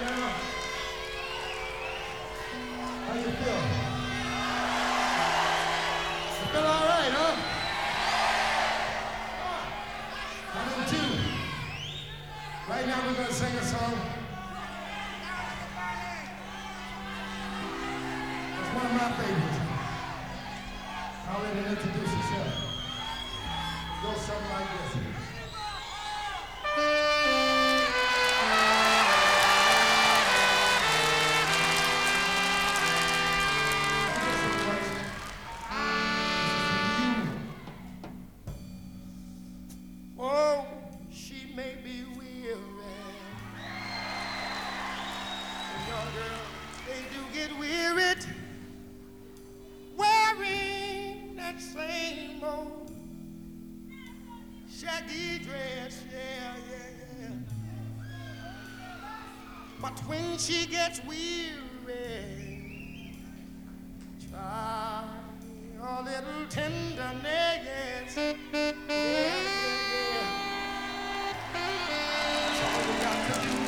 How you feel? You feel all right, huh? Number two. Right now we're gonna sing a song. It's one of my favorites. I'll let her introduce herself. It goes something like this. Oh, she may be weary. The young girls, they do get wearied wearing that same old shaggy dress, yeah, yeah, yeah. But when she gets weary, try a little tenderness, yeah, yeah, yeah. That's all we got to do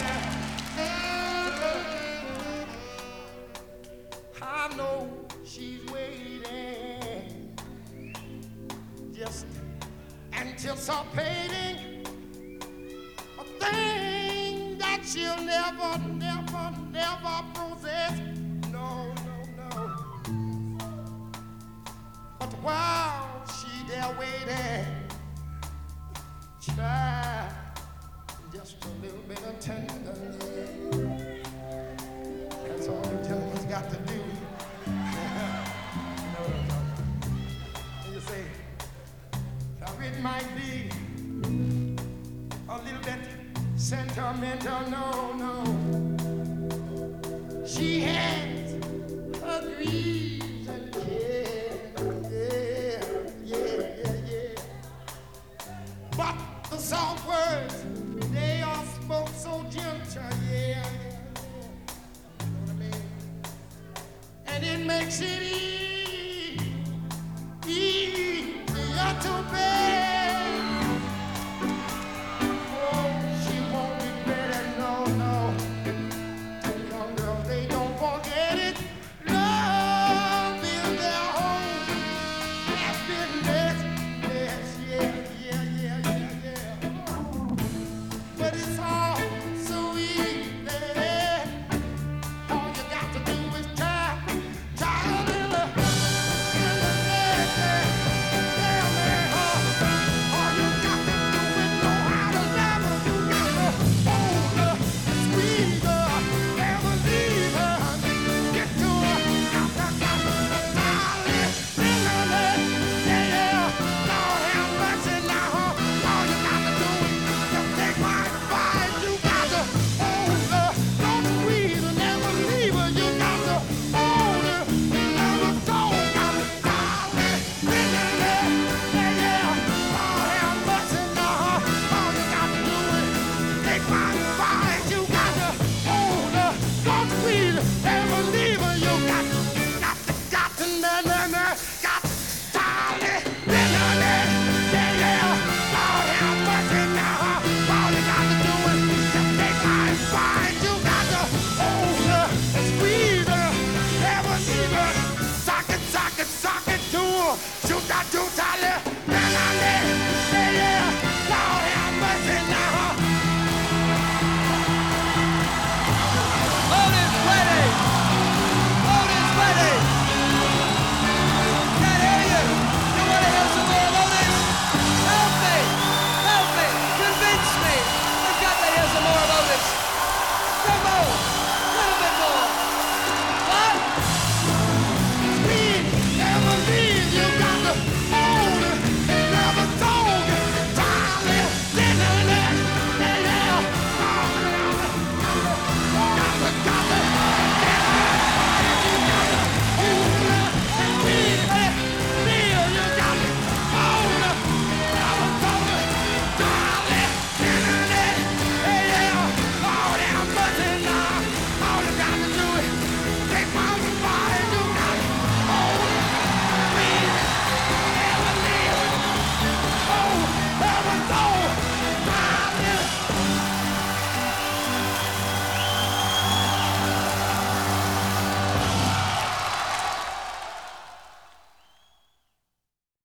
now. I know she's waiting, just anticipating a thing that she'll never, never, never possess. No, no, no. But while she there waiting, try just a little bit of tenderness. That's all you gentlemen's got to do. You say, now it might be a little bit sentimental, no, no. She has her griefs and cares, yeah, yeah, yeah, yeah. But the soft words, they are spoke so gentle, yeah, yeah, yeah. You know what I mean? And it makes it